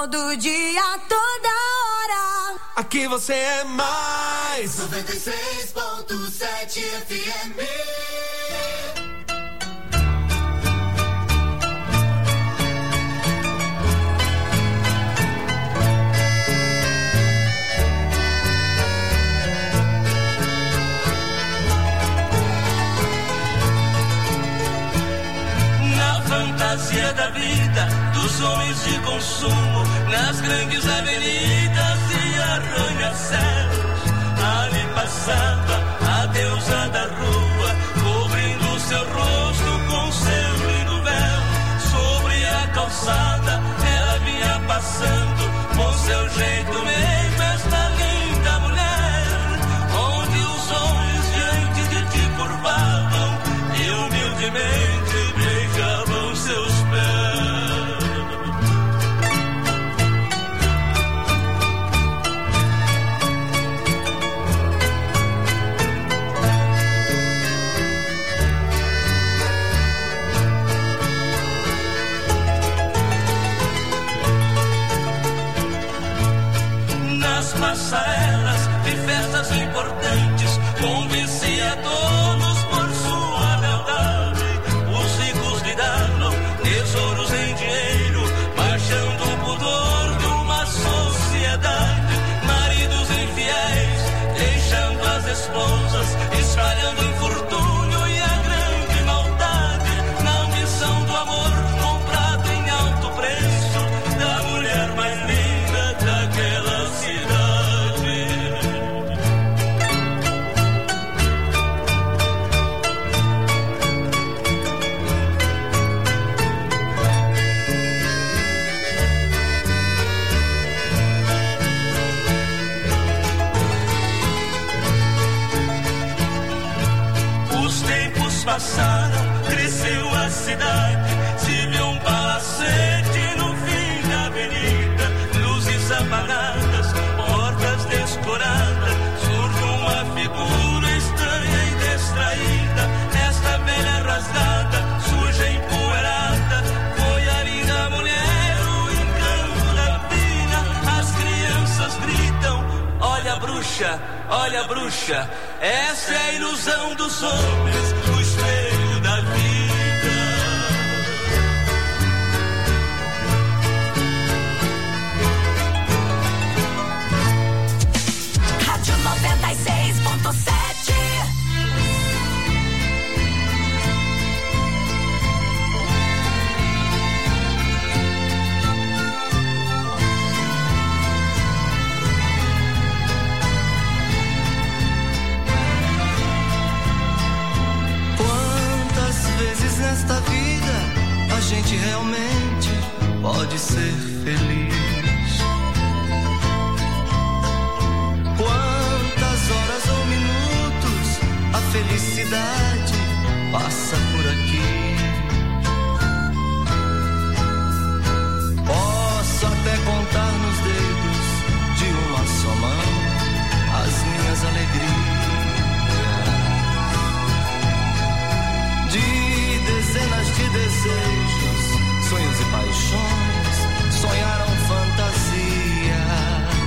todo dia, toda hora. Aqui você é mais 96.7 FM. Fantasia da vida dos homens de consumo, nas grandes avenidas e arranha-céus. Ali passava a deusa da rua, cobrindo seu rosto com seu lindo véu. Sobre a calçada ela vinha passando, com seu jeito mesmo, esta linda mulher. Onde os homens diante de ti curvavam e humildemente beijavam seus pés. Nas passarelas de festas importantes, convencia todos por sua beldade. Os ricos lhe davam tesouros em dinheiro, baixando o pudor de uma sociedade. Maridos infiéis, deixando as esposas, espalhando infortúnio e a grande maldade. Na ambição do amor, comprado em alto preço, da mulher mais linda daquela cidade. Os tempos passaram, cresceu a cidade, se vê um palacete no fim da avenida, luzes apagadas, portas descoradas, surge uma figura estranha e distraída. Esta velha rasgada, suja e empoeirada, foi a linda mulher, o encanto da vida. As crianças gritam: olha a bruxa, essa é a ilusão dos homens, o espelho da vida. Rádio 96.7. Nesta vida a gente realmente pode ser feliz. Quantas horas ou minutos a felicidade passa por aqui. Posso até contar nos dedos de uma só mão as minhas alegrias. Dezenas de desejos, sonhos e paixões sonharam fantasias.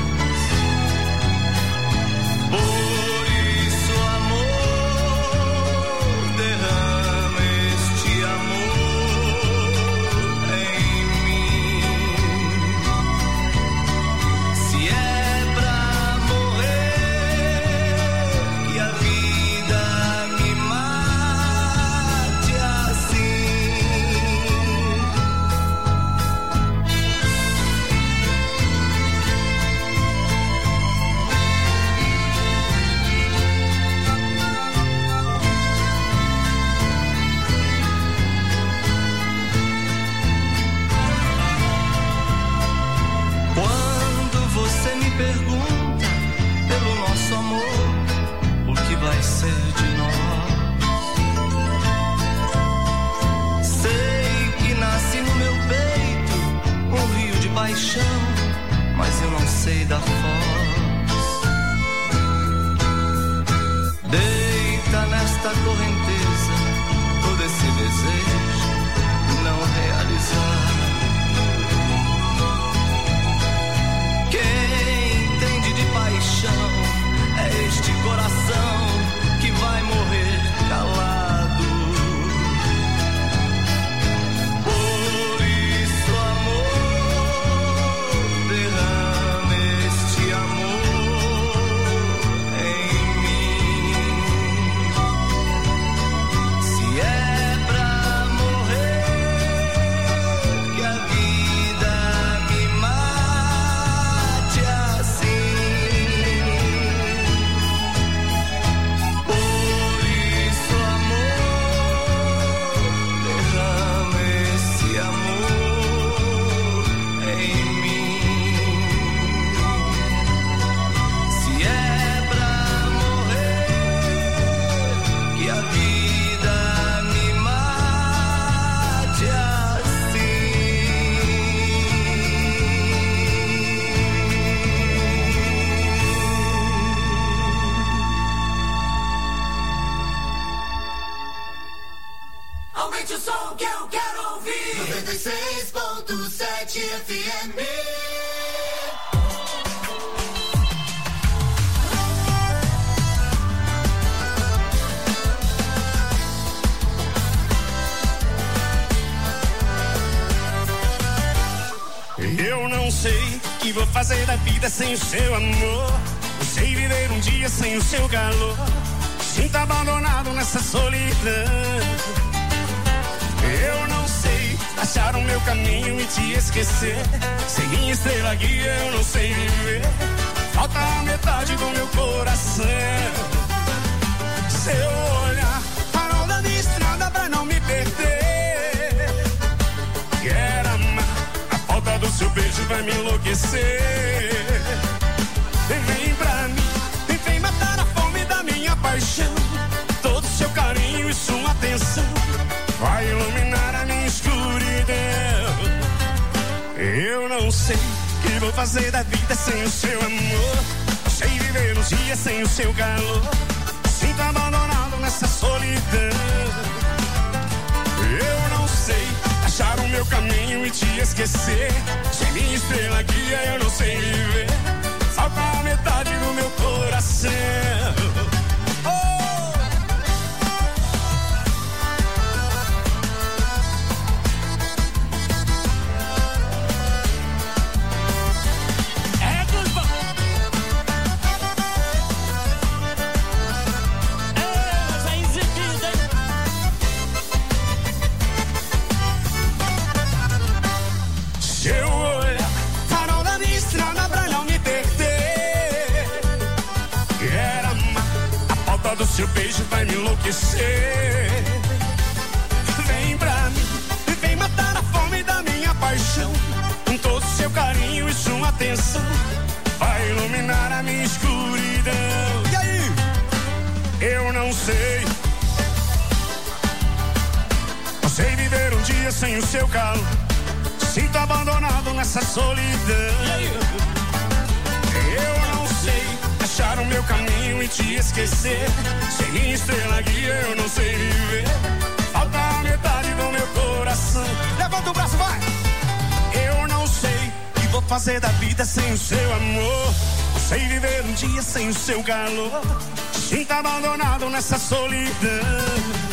Por isso, amor, derrama este amor em mim. Se é pra morrer, que a vida me mate assim. Quando você me pergunta pelo nosso amor, o que vai ser de nós? Sei que nasce no meu peito um rio de paixão, mas eu não sei da foz. Deita nesta correnteza todo esse desejo não realizado. Aumente o som que eu quero ouvir. 96.7 FM. Eu não sei o que vou fazer da vida sem o seu amor. Não sei viver um dia sem o seu calor. Sinto abandonado nessa solidão. Eu não sei achar o meu caminho e te esquecer. Sem minha estrela guia eu não sei viver. Falta a metade do meu coração. Seu olhar, farol da minha estrada pra não me perder. Quero amar, a falta do seu beijo vai me enlouquecer. Vem pra mim, vem matar a fome da minha paixão. Todo seu carinho e sua atenção vai iluminar a minha escuridão. Eu não sei o que vou fazer da vida sem o seu amor. Não sei viver uns dias sem o seu calor. Sinto abandonado nessa solidão. Eu não sei achar o meu caminho e te esquecer. Sem minha estrela guia eu não sei viver. Falta a metade do meu coração. Seu beijo vai me enlouquecer. Vem pra mim, vem matar a fome da minha paixão. Com todo seu carinho e sua atenção vai iluminar a minha escuridão. E aí? Eu não sei. Não sei viver um dia sem o seu calor. Sinto abandonado nessa solidão. E aí? Eu não sei achar o meu caminho e te esquecer. Sem minha estrela guia eu não sei viver. Falta a metade do meu coração. Levanta o braço, vai! Eu não sei o que vou fazer da vida sem o seu amor. Não sei viver um dia sem o seu calor. Sinto abandonado nessa solidão.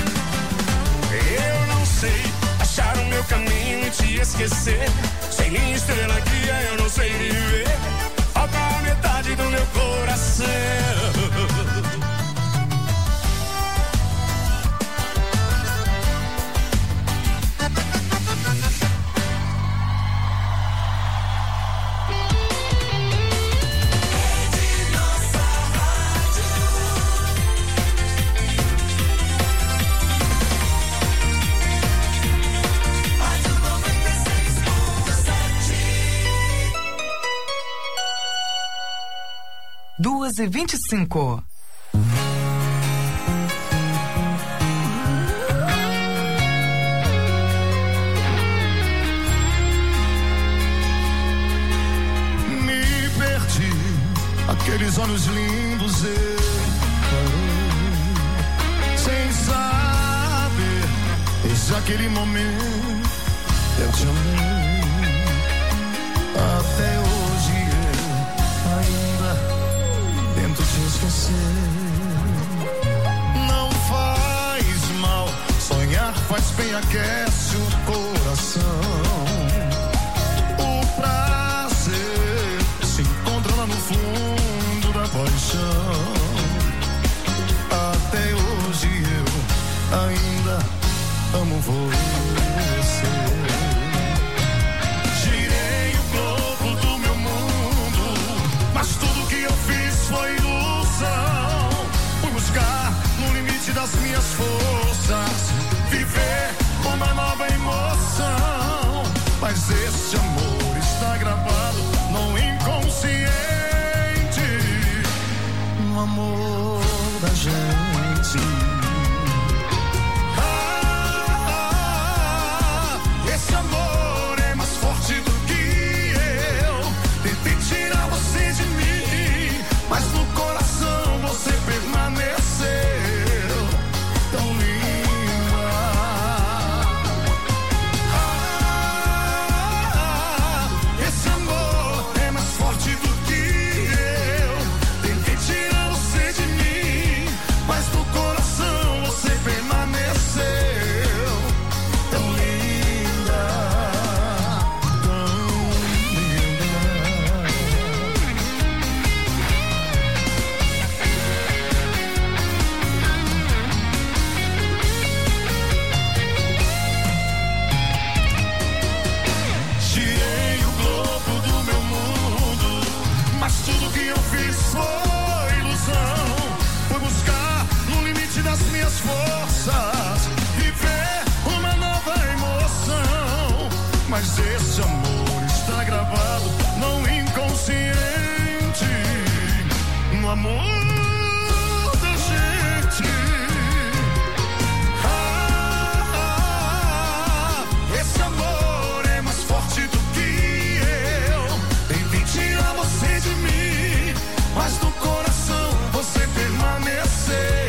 Eu não sei achar o meu caminho e te esquecer. Sem minha estrela guia eu não sei viver. Falta a metade do meu coração. Duas e 25. Me perdi, aqueles olhos lindos eu parei, sem saber, desde aquele momento eu te amei. Até hoje eu ainda tento te esquecer. Não faz mal, sonhar faz bem, aquece o coração. O prazer se encontra lá no fundo da paixão. Até hoje eu ainda amo você. Girei o globo do meu mundo, mas tudo que eu fiz foi ilusão. Fui buscar no limite das minhas forças, viver uma nova emoção. Mas esse amor está gravado no inconsciente, no amor da gente. Esse amor é mais forte do que eu. Tentei tirar você de mim, mas no coração você permaneceu tão linda. mas esse amor está gravado no inconsciente, no amor da gente. Esse amor é mais forte do que eu. Tentei tirar você de mim, mas no coração você permaneceu.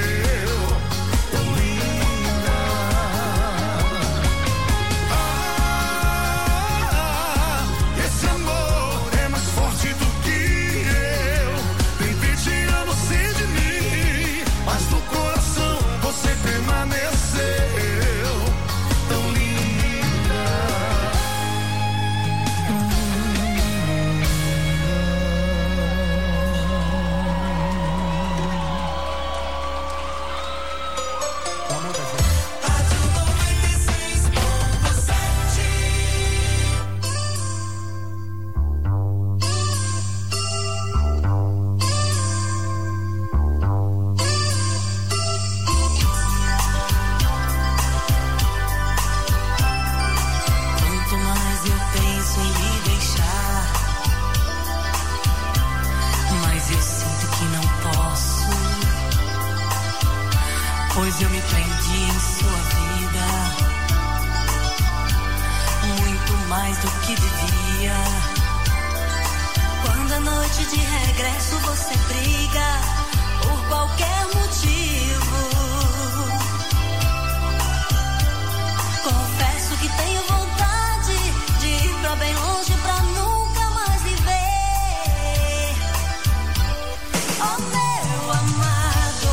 Pois eu me prendi em sua vida muito mais do que devia. Quando à noite de regresso você briga por qualquer motivo, confesso que tenho vontade de ir pra bem longe pra nunca mais lhe ver. Oh, meu amado,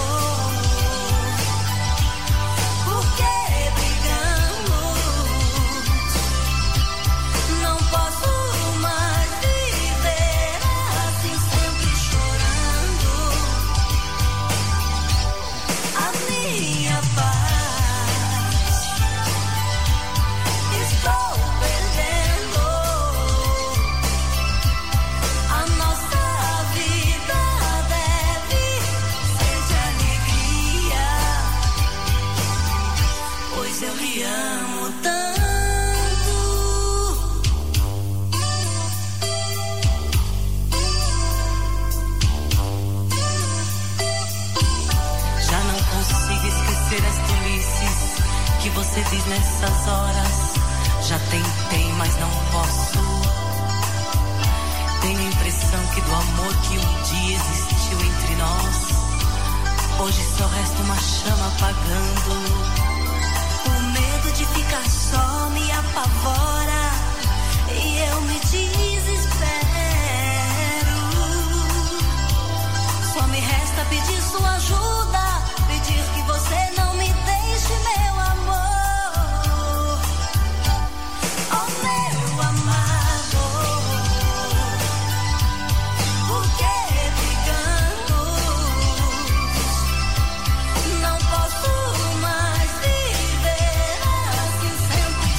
você diz nessas horas. Já tentei, mas não posso. Tenho a impressão que do amor que um dia existiu entre nós, hoje só resta uma chama apagando. O medo de ficar só me apavora e eu me desespero. Só me resta pedir sua ajuda, pedir que você não me deixe, meu amor. Sempre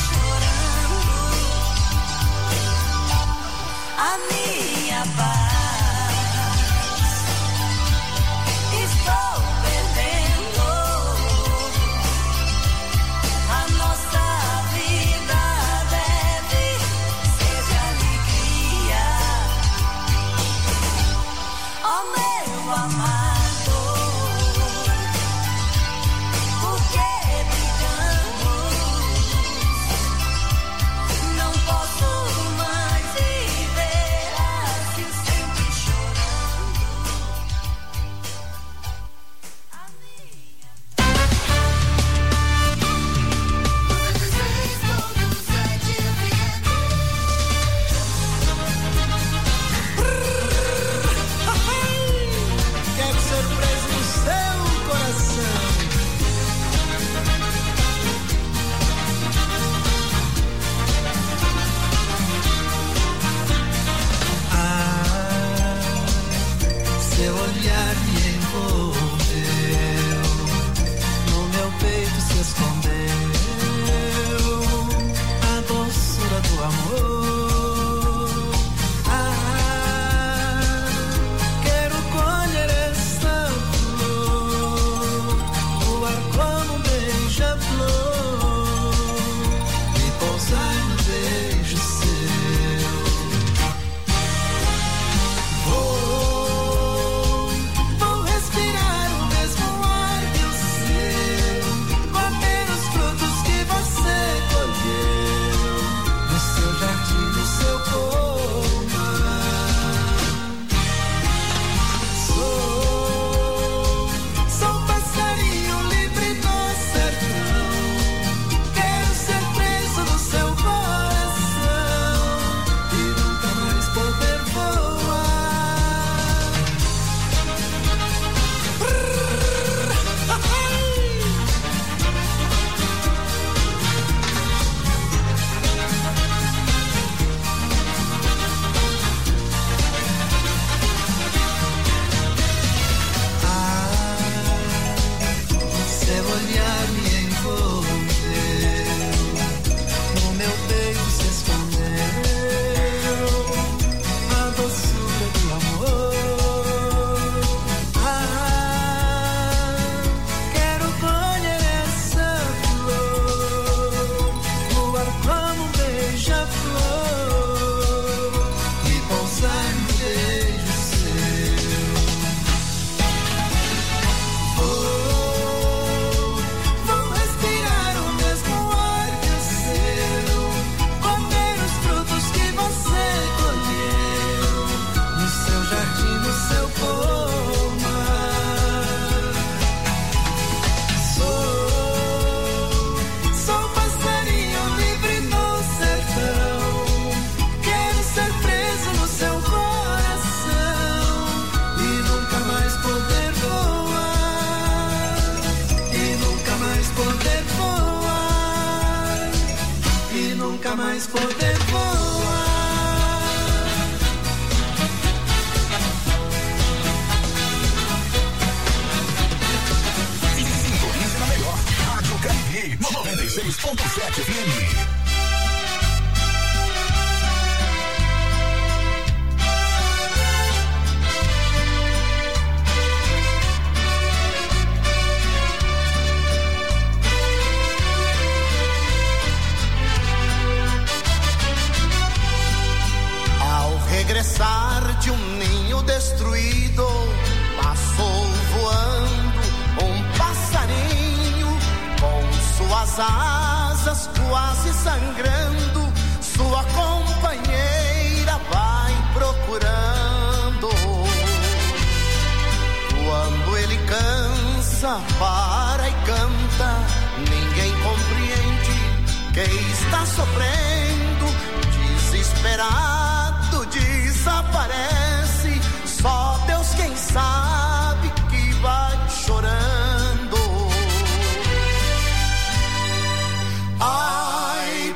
nunca mais poder voar. Sintonize na melhor Rádio Caribe 96.7 FM. Regressar de um ninho destruído, passou voando um passarinho, com suas asas quase sangrando, sua companheira vai procurando. Quando ele cansa, para e canta, ninguém compreende que está sofrendo, desesperado. Desaparece, só Deus quem sabe que vai chorando. Ai,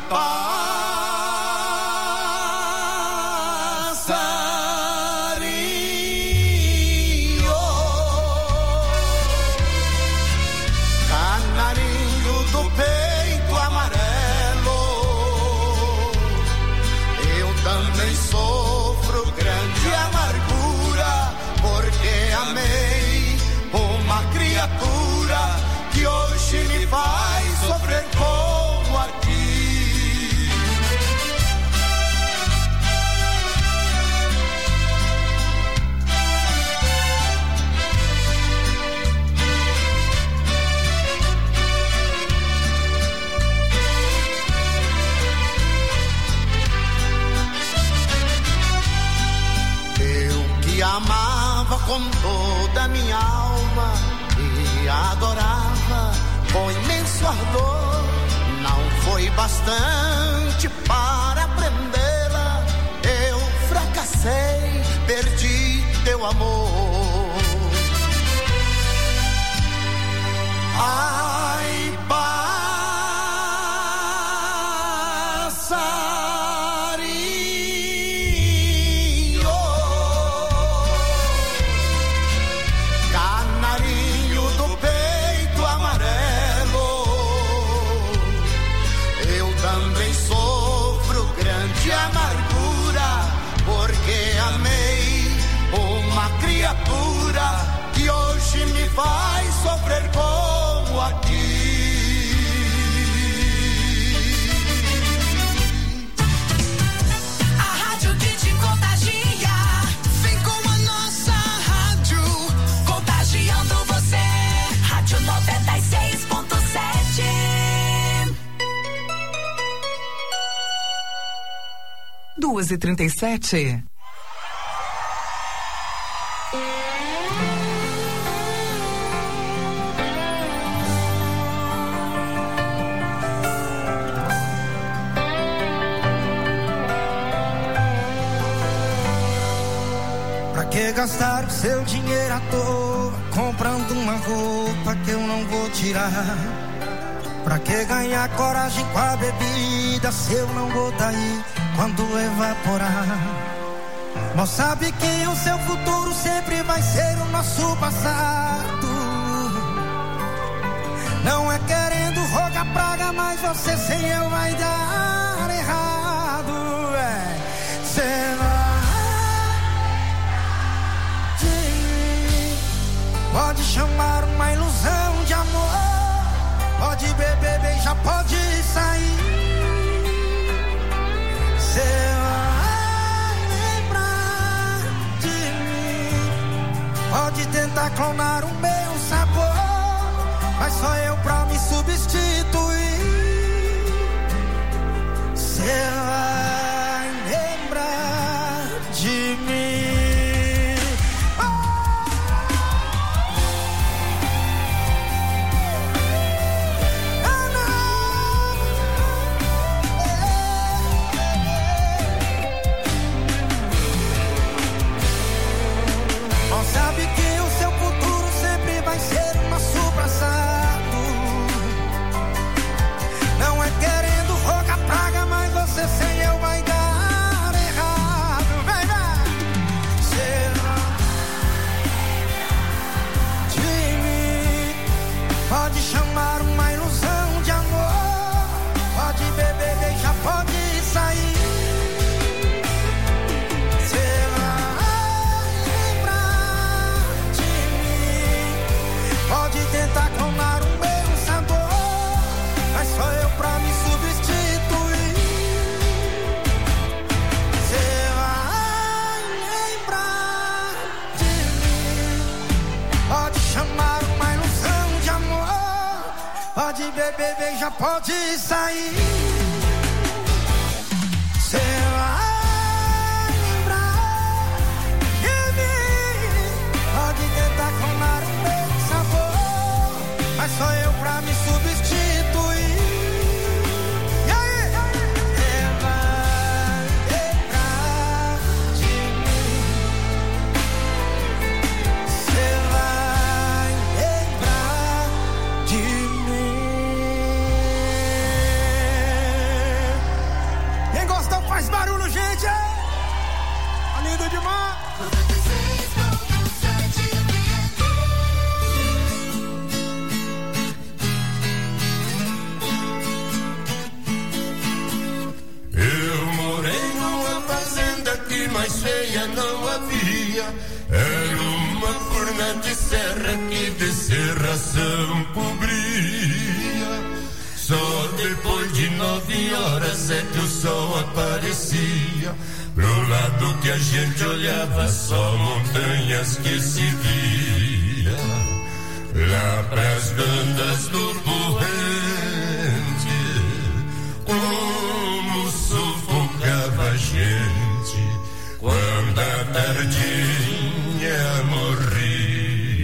passarinho, canarinho do peito amarelo, eu também sofro grande amargura, porque amei uma criatura que hoje me faz sofrer como aqui. Amava com toda a minha alma e adorava com imenso ardor. Não foi bastante para prendê-la, eu fracassei, perdi teu amor. Ai, que hoje me faz sofrer como aqui. A rádio que te contagia, vem com a nossa rádio, contagiando você. Rádio 96.7. 2h37. Pra que gastar o seu dinheiro à toa, comprando uma roupa que eu não vou tirar? Pra que ganhar coragem com a bebida, se eu não vou tá aí quando evaporar? Mas sabe que o seu futuro sempre vai ser o nosso passado. Não é querendo rogar praga, mas você sem eu vai dar errado. Cê pode chamar uma ilusão de amor, pode beber, beijar, pode sair. Cê vai lembrar de mim, pode tentar clonar o meu sabor, mas só eu pra me substituir. Cê vai lembrar de mim. Sabe que o seu futuro sempre vai ser o nosso passado. pode sair. Cê vai lembrar de mim. Pode tentar clonar o meu sabor, mas sou eu pra me substituir. E aí? Cê vai lembrar de mim. Cê vai lembrar de mim. Quem gostou faz barulho, gente! Tá lindo demais! Eu morei numa fazenda que mais feia não havia. Era uma furna de serra que de serração cobria. Só depois de 9 horas é que o sol aparecia. Pro lado que a gente olhava, só montanhas que se via. Lá pras bandas do Poente, como sufocava a gente quando a tardinha morria.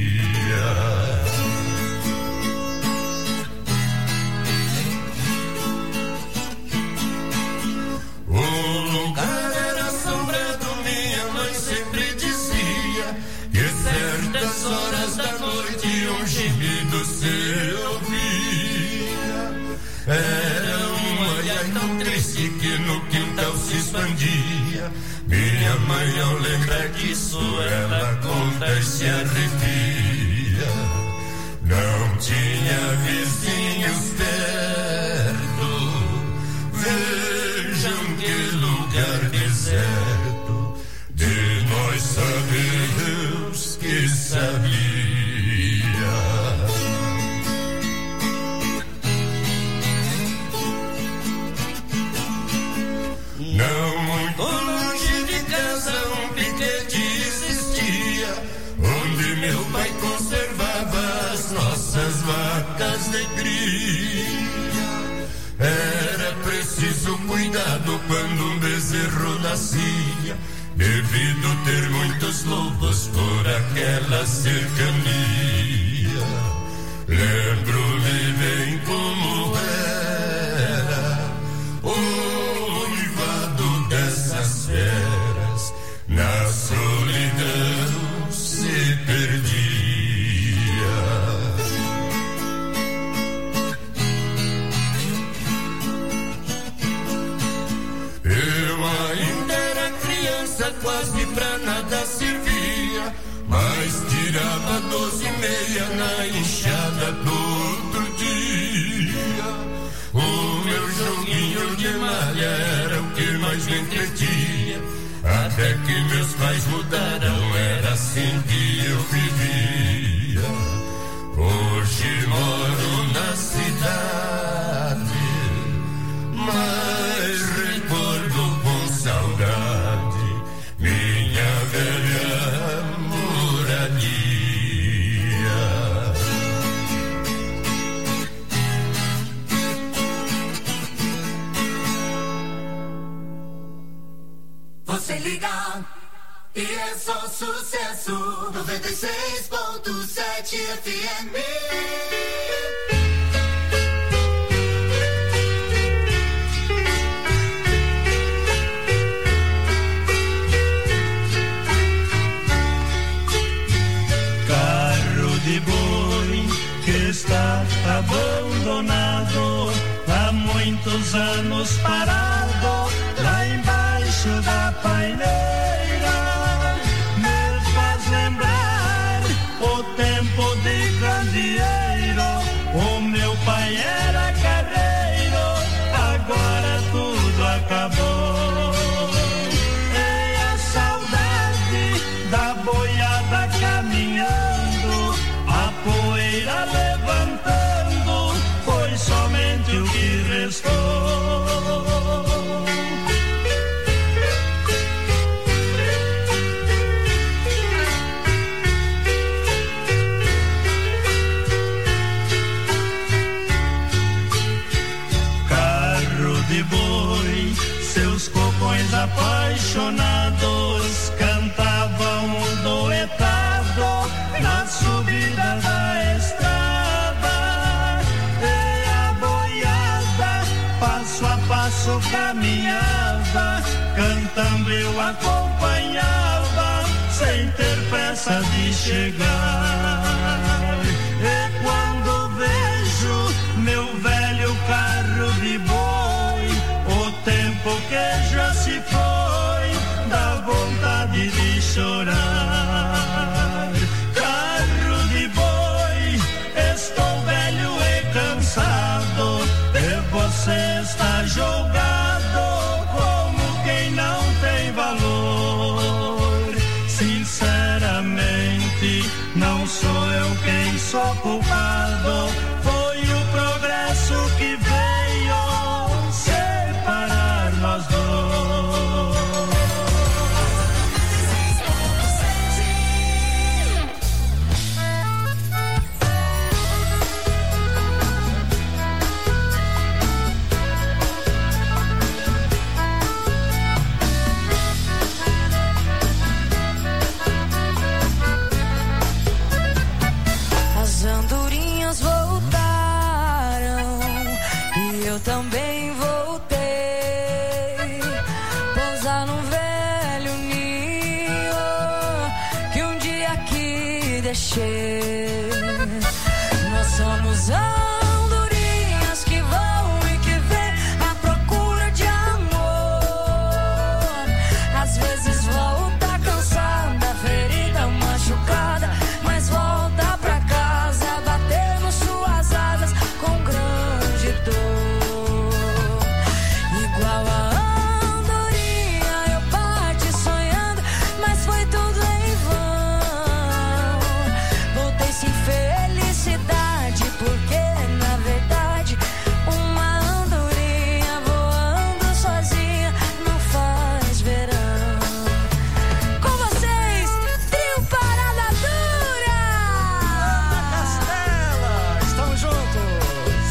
O lugar era assombrado, minha mãe sempre dizia que certas horas da noite um gemido se ouvia. Era uma ai tão triste que no quintal se expandia. Minha mãe, ao lembrar disso, ela conta e se arrepia. Não tinha vizinhos perto, vejam que lugar deserto. De nós só Deus que sabia. Não muito longe de casa um piquete existia, onde meu pai conservava as nossas vacas de cria. Era preciso cuidado quando um bezerro nascia, devido ter muitos lobos por aquela cercania. Lembro-me bem como era o uivado dessas feras, na solidão se perdia. Eu ainda era criança, quase pra nada servia, mas tirava 12,5 na enxada todo dia. O meu joguinho de malha era o que mais me entretinha, até que meus pais mudaram, era assim que eu vivia. Hoje moro na cidade, mas recordo com saudade minha velha moradia. Você liga e é só sucesso. 96.7 FM. Carro de boi que está abandonado, há muitos anos parado, lá embaixo da paineira, me faz lembrar o tempo de candeeiro. O meu pai era carreiro, agora tudo acabou. E a saudade da boiada caminhando, a poeira levantando, foi somente o que restou. boi. Seus cocões apaixonados cantavam um duetado na subida da estrada. E a boiada passo a passo caminhava, cantando eu acompanhava, sem ter pressa de chegar. E quando vejo meu velho carro de boi, o tempo que já se foi, dá vontade de chorar. Carro de boi, estou velho e cansado, e você está jogado como quem não tem valor. Sinceramente, não sou eu quem sou culpado, foi o progresso que veio separar nós dois. As andorinhas voltaram e eu também voltei. Pousar num velho ninho que um dia aqui deixei. Nós somos andorinhas que vão e que vêm à procura de amor. Às vezes volta cansada, ferida, machucada, mas volta pra casa batendo suas asas com grande dor. Igual a andorinha eu parti sonhando, mas foi tudo em vão. Voltei sem felicidade, porque na verdade uma andorinha voando sozinha não faz verão. Com vocês, trio Parada Dura! Castela, estamos juntos.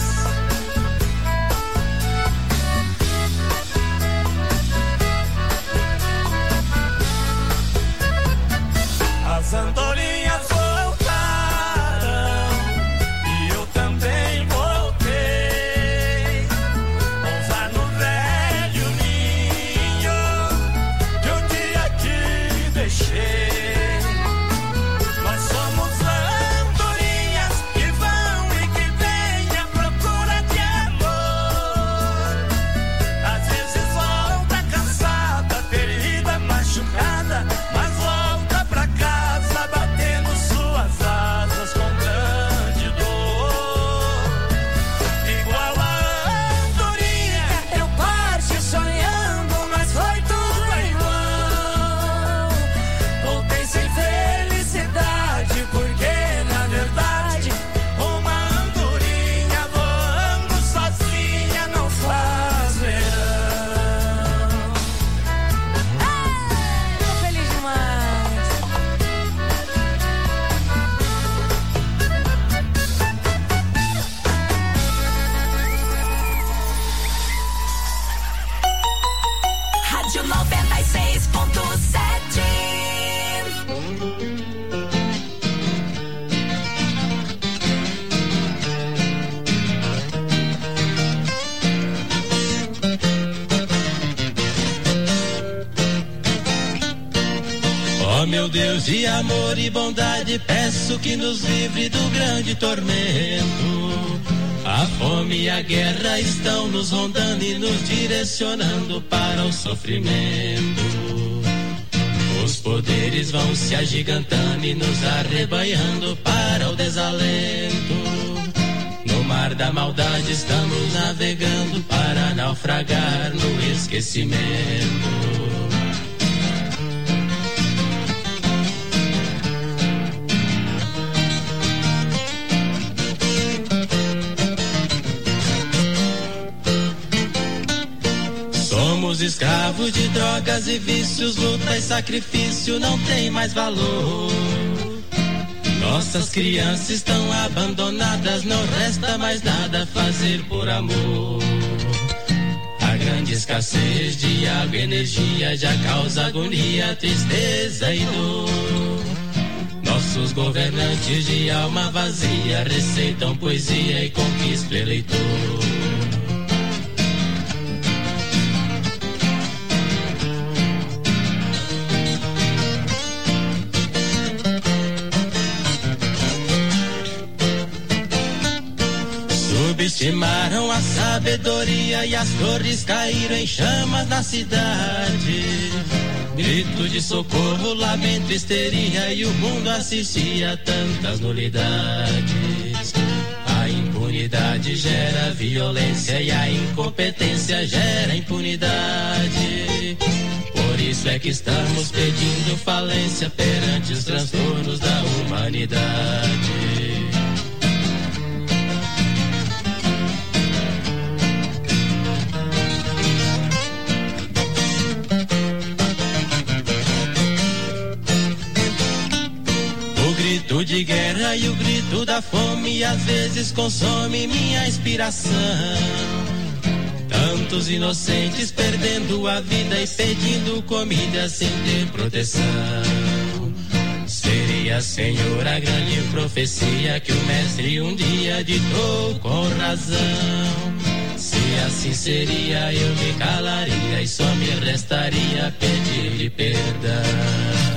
As andorinhas voltaram e eu também voltei. Pousar no velho ninho que um dia aqui deixei. Nós somos andorinhas que vão e que vêm à procura de amor. Às vezes volta cansada, ferida, machucada, mas volta pra casa batendo suas asas com grande dor. Igual a andorinha eu parti sonhando, mas foi tudo em vão. Voltei sem felicidade, porque na verdade uma andorinha voando sozinha não faz verão. Tô feliz demais. Rádio 96.7. Ó meu Deus de amor e bondade, peço que nos livre do grande tormento. A fome e a guerra estão nos rondando e nos direcionando para o sofrimento. Os poderes vão se agigantando e nos arrebanhando para o desalento. No mar da maldade estamos navegando para naufragar no esquecimento. Somos escravos de drogas e vícios, luta e sacrifício não tem mais valor. Nossas crianças estão abandonadas, não resta mais nada a fazer por amor. grande escassez de água e energia já causa agonia, tristeza e dor. Nossos governantes de alma vazia receitam poesia e conquista o eleitor. Subestimaram a sabedoria e as torres caíram em chamas na cidade. Grito de socorro, lamento, histeria e o mundo assistia a tantas nulidades. A impunidade gera violência e a incompetência gera impunidade. Por isso é que estamos pedindo falência perante os transtornos da humanidade. O de guerra e o grito da fome às vezes consome minha inspiração. Tantos inocentes perdendo a vida e pedindo comida sem ter proteção. Seria, Senhor, a grande profecia que o mestre um dia ditou com razão. Se assim seria, eu me calaria e só me restaria pedir-lhe perdão.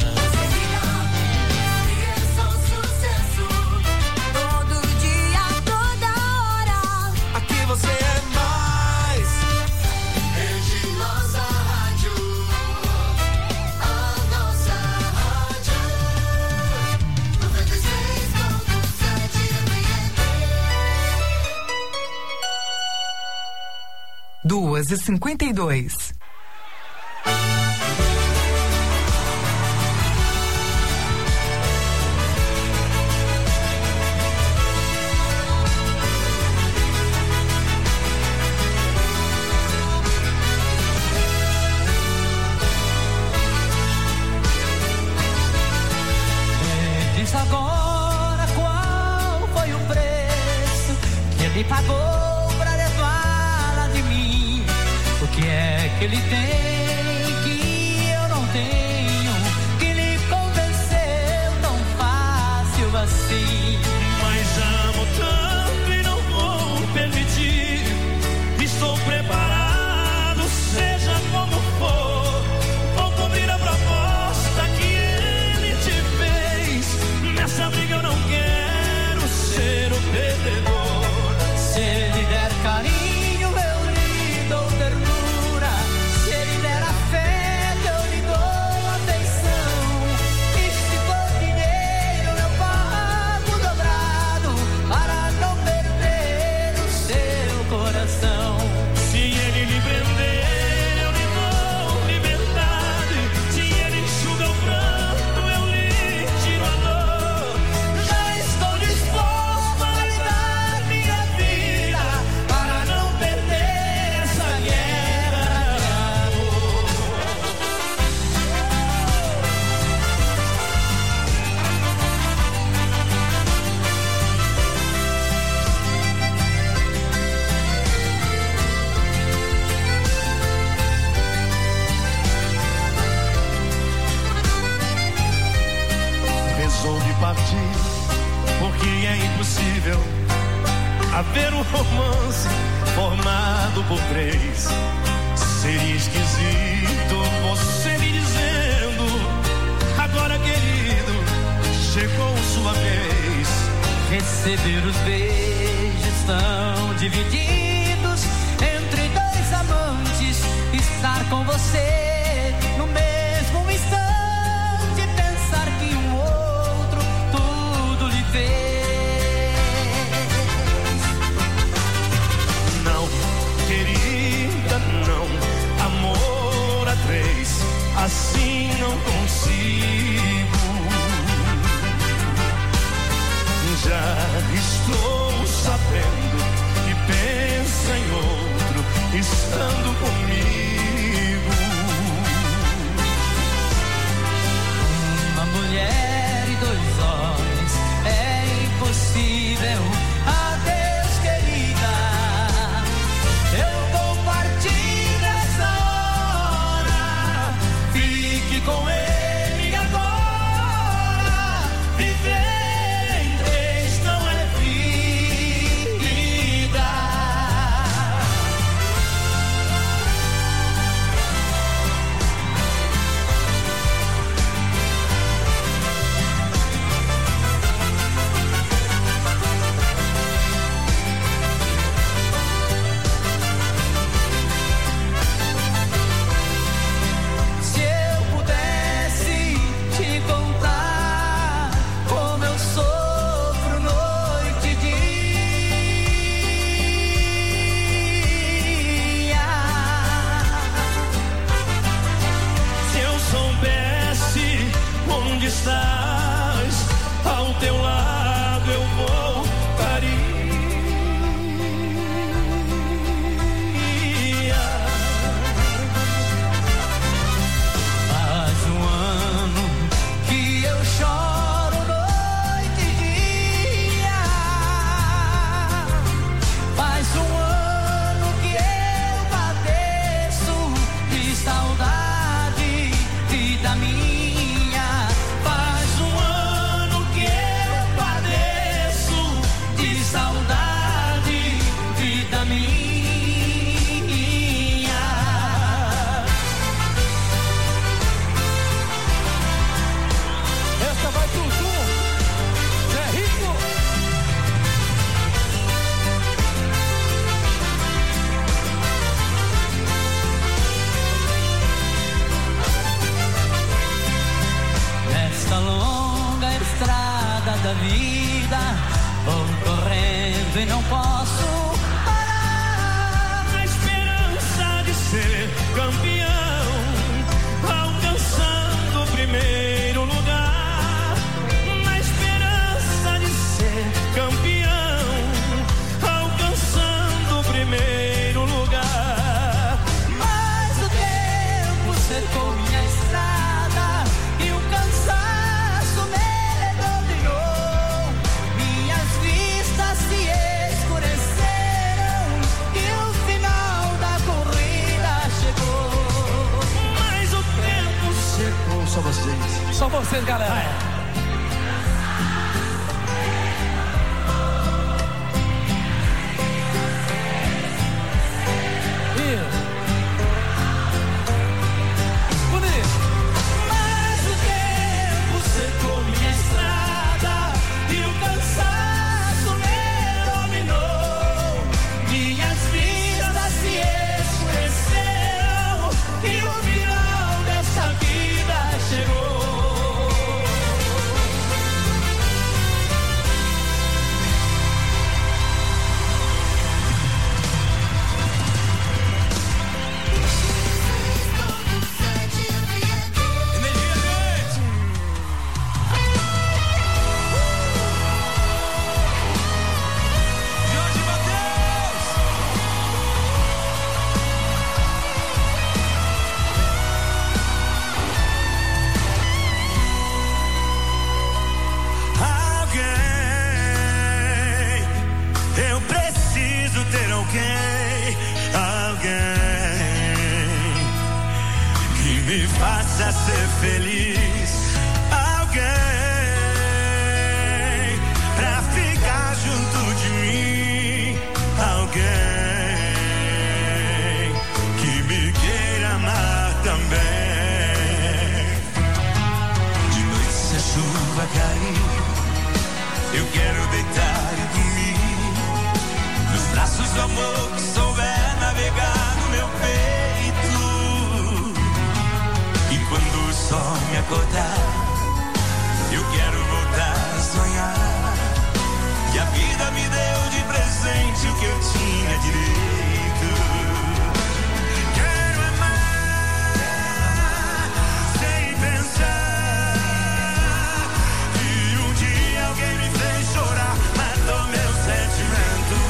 Duas e 52. Diz agora qual foi o preço que ele pagou. O que é que ele tem que eu não tenho, que lhe convenceu tão fácil assim? Mas amo tanto e não vou permitir. Estou preparado, seja como for. Vou cumprir a proposta que ele te fez. Nessa briga eu não quero ser o perdedor. Se ele der carinho, porque é impossível haver um romance formado por três. Seria esquisito você me dizendo: agora, querido, chegou sua vez. Receber os beijos tão divididos entre dois amantes, estar com você no mesmo instante. Não, querida, não. Amor a três, assim não consigo. Já estou sabendo que pensa em outro, estando comigo. Uma mulher e dois homens é impossível. Adeus, querida. Eu compartilho Vou correndo e não posso parar. Na esperança de ser campeão, alcançando o primeiro lugar. Na esperança de ser campeão, alcançando o primeiro lugar. Mas o tempo cercou minha estrada e o cansaço me dominou. Minhas vistas se escureceram e o final da corrida chegou. Mas o tempo cercou. Só vocês. Só vocês, galera. Mas o tempo secou minha estrada e o cansaço me dominou. Minhas vistas se escureceram e o final dessa vida chegou. Eu preciso ter alguém que me faça ser feliz, alguém pra ficar junto de mim, alguém que me queira amar também. De noite se a chuva cair, eu quero deitar e dormir nos braços do amor que souber navegar no meu peito. E quando o sol me acordar, eu quero voltar a sonhar que a vida me deu de presente o que eu tinha direito. Quero amar sem pensar que um dia alguém me fez chorar, matou meu sentimento.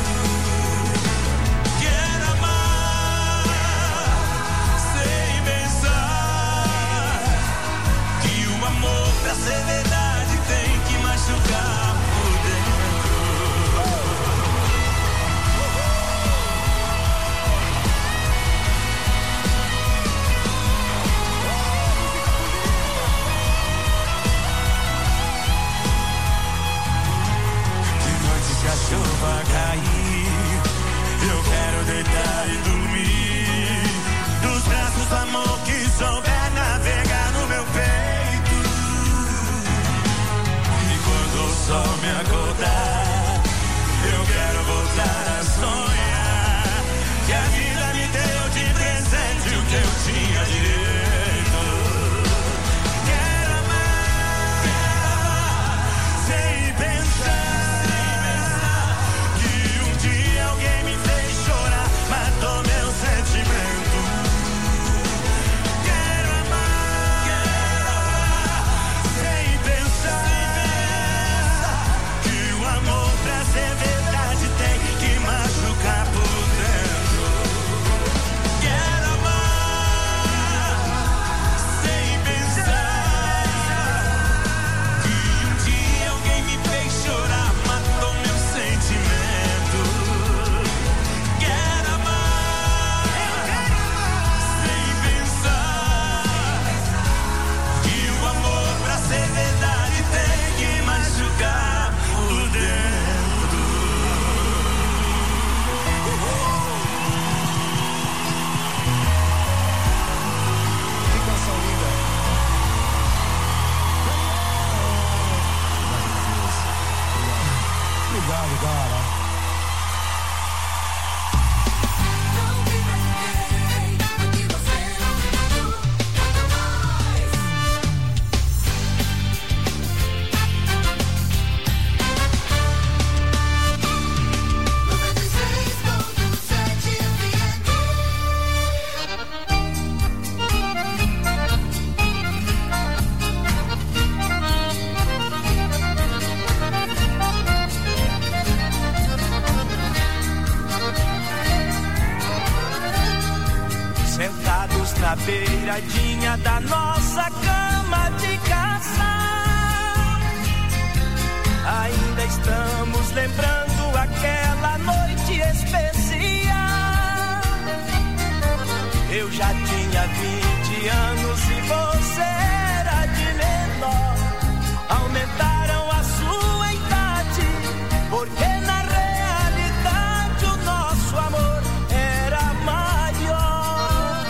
Quero amar sem pensar que o amor pra ser verdade tem que machucar por dentro. na beiradinha da nossa cama de casal. Ainda estamos lembrando aquela noite especial. Eu já tinha 20 anos e você era de menor. Aumentaram a sua idade, porque na realidade o nosso amor era maior.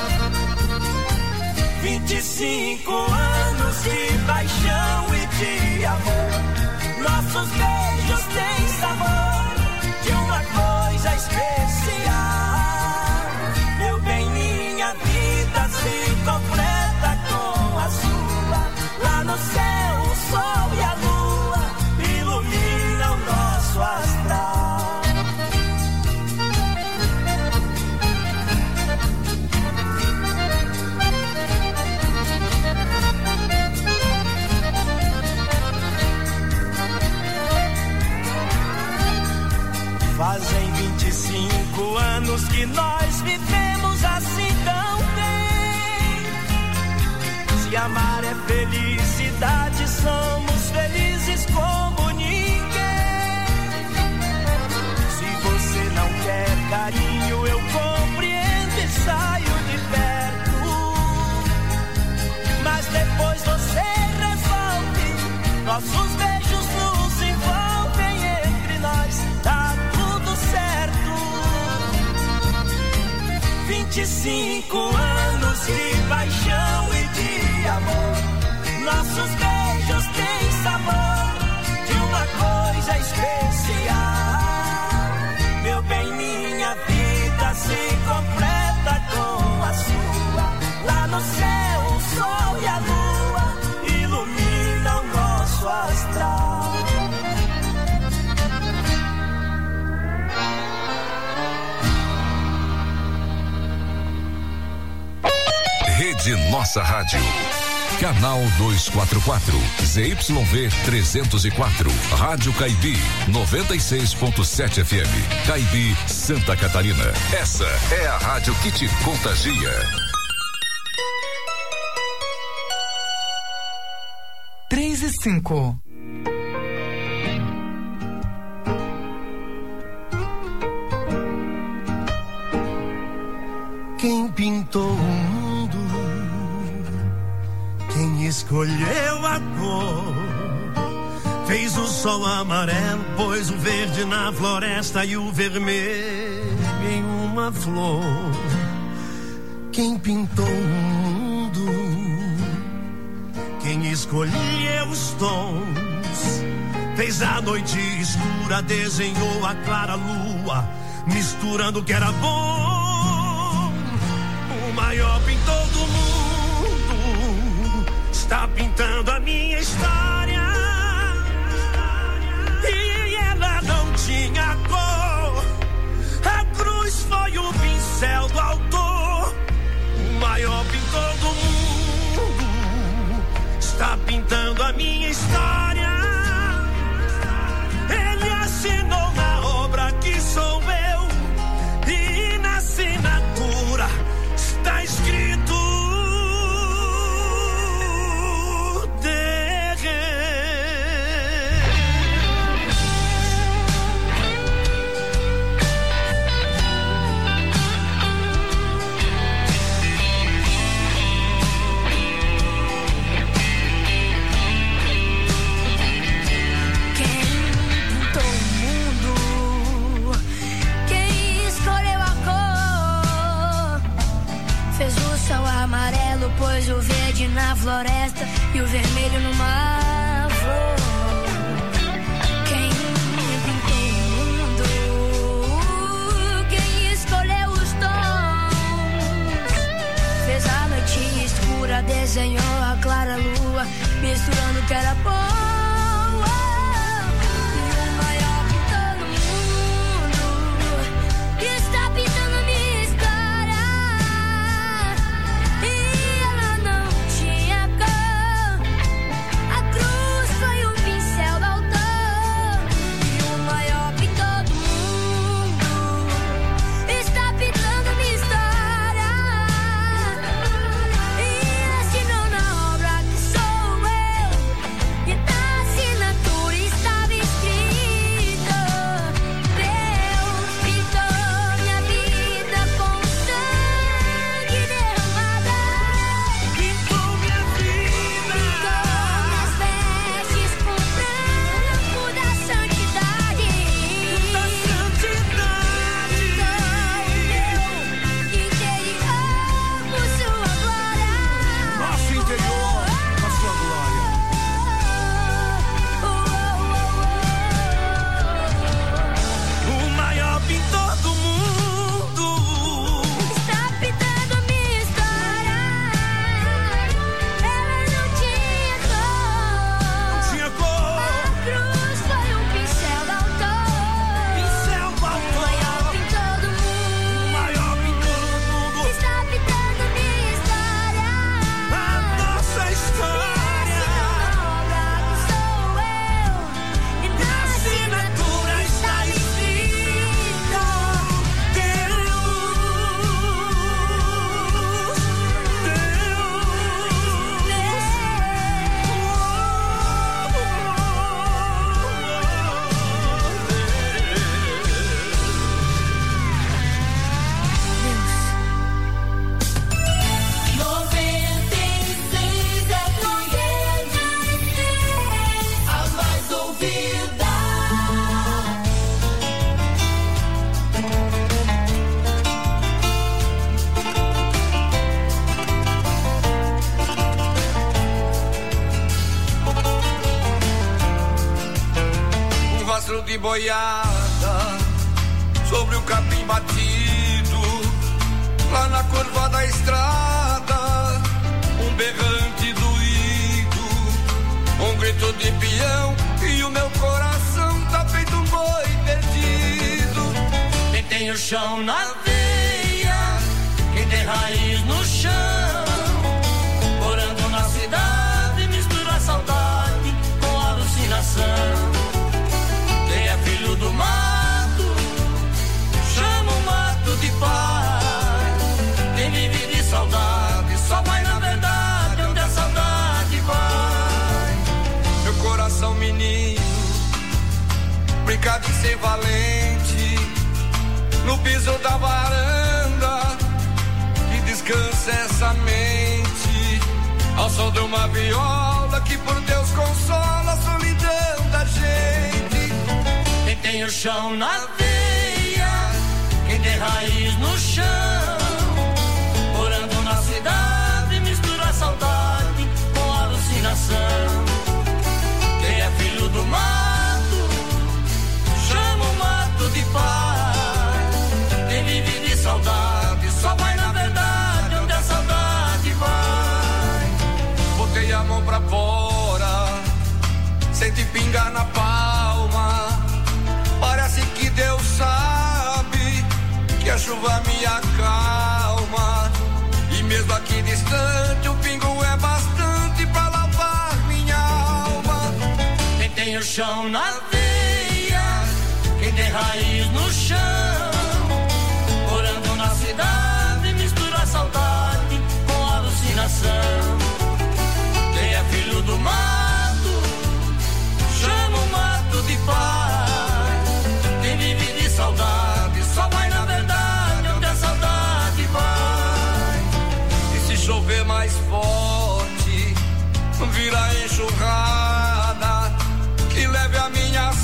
25 anos de paixão e de amor. Nossos beijos têm sabor de uma coisa especial. Meu bem, minha vida se completa com a sua. Lá no céu o sol e a lua iluminam nosso astral. Fazem 25 anos que nós vivemos assim tão bem. Se amar é felicidade, somos felizes como ninguém. Se você não quer carinho, eu compreendo e saio de perto. Mas depois você resolve, nossos beijos nos envolvem, entre nós tá tudo certo. 25 anos de paixão e de amor. Nossos beijos têm sabor de uma coisa especial. Meu bem, minha vida se completa com a sua. Lá no céu o sol e a lua iluminam nosso astral. Rede Nossa Rádio. Canal 244, ZYV 304, Rádio Caibi, 96.7 FM, Caibi, Santa Catarina. Essa é a rádio que te contagia. 3:05. Quem pintou o mundo? Quem escolheu a cor? Fez o sol amarelo, pôs o verde na floresta e o vermelho em uma flor. Quem pintou o mundo? Quem escolheu os tons? Fez a noite escura, desenhou a clara lua, misturando o que era bom. O maior pintor do mundo está pintando a minha história. E ela não tinha cor. A cruz foi o pincel do autor. O maior pintor do mundo está pintando a minha história. Ele assinou na obra que sou eu. E na assinatura está escrito pôs o verde na floresta e o vermelho numa flor. Quem pintou o mundo? Quem escolheu os tons? Fez a noite escura, desenhou a clara lua, misturando o que era bom. boiada sobre o capim batido, lá na curva da estrada, um berrante doído, um grito de peão e o meu coração tá feito um boi perdido. Quem tem o chão na veia, quem tem raiz no chão, morando na cidade, mistura saudade com alucinação. Quem é filho do mato, chama o mato de pai. Quem vive de saudade, só vai na verdade onde a saudade vai. Meu coração menino, brincar de ser valente, no piso da varanda, que descansa essa mente, ao som de uma viola que por Deus consola a solidão da gente. Quem tem o chão na veia, quem tem raiz no chão, morando na cidade, mistura saudade com alucinação. Quem é filho do mato, chama o mato de pai. Quem vive de saudade, só vai na verdade onde a saudade vai. Botei a mão pra fora, senti pingar na palma, parece que Deus sabe que a chuva me acalma. E mesmo aqui distante, o pingo é bastante pra lavar minha alma. Quem tem o chão na veia, quem tem raiz no chão, morando na cidade, mistura saudade com alucinação. Quem é filho do mato, chama o mato de pai. Quem vive de saudade, só vai na verdade onde a saudade vai. E se chover mais forte, vira enxurrada, que leve a minha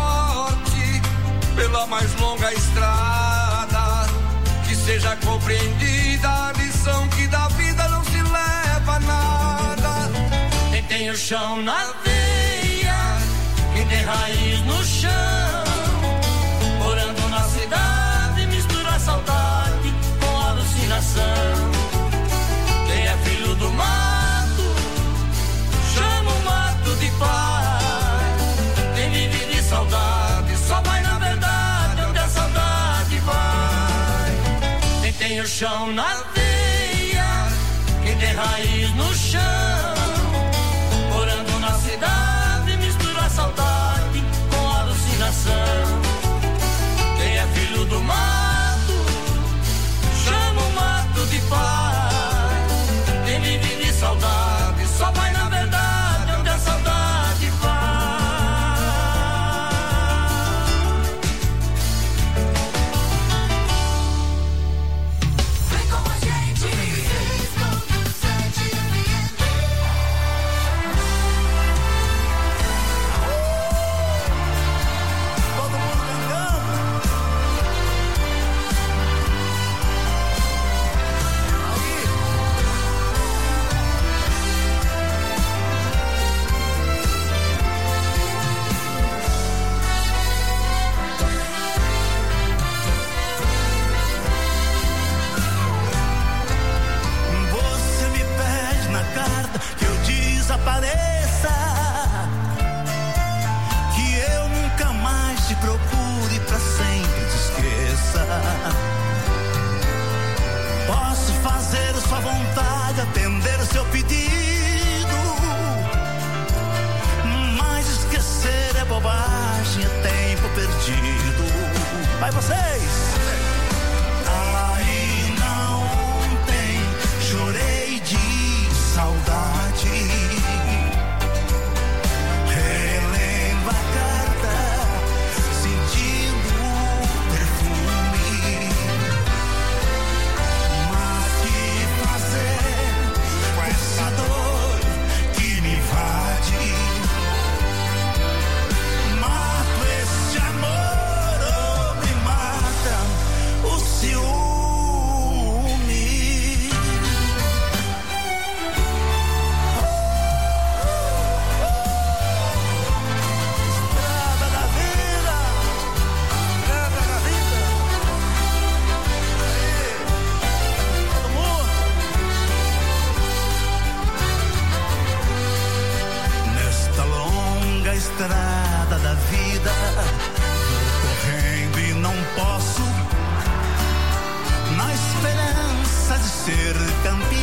sorte pela mais longa estrada, que seja compreendida a lição que da vida não se leva nada. Quem tem o chão na veia, quem tem raiz no chão, morando na cidade, mistura saudade com alucinação. Quem é filho do mato, chama o mato de pai. Quem vive de saudade, só vai na verdade onde a saudade vai. Quem tem o chão na veia, quem tem raiz no chão, morando na cidade, mistura saudade com alucinação. Quem é filho do mato, chama o mato de pai. Quem vive de saudade, só vai na verdade onde a saudade vai. Vem com a gente, 6.7 FM. Todo mundo cantando. Você me pede na carta que eu desapareça, que eu nunca mais te procure, pra sempre te esqueça. Posso fazer sua vontade, atender o seu pedido, mas esquecer é bobagem, é tempo perdido. Vai vocês! Ainda ontem chorei de saudade, relendo a carta, sentindo o perfume. Mas que fazer com essa dor que me invade? Mato esse amor ou me mata? estrada da vida. Vou correndo e não posso, na esperança de ser campeão.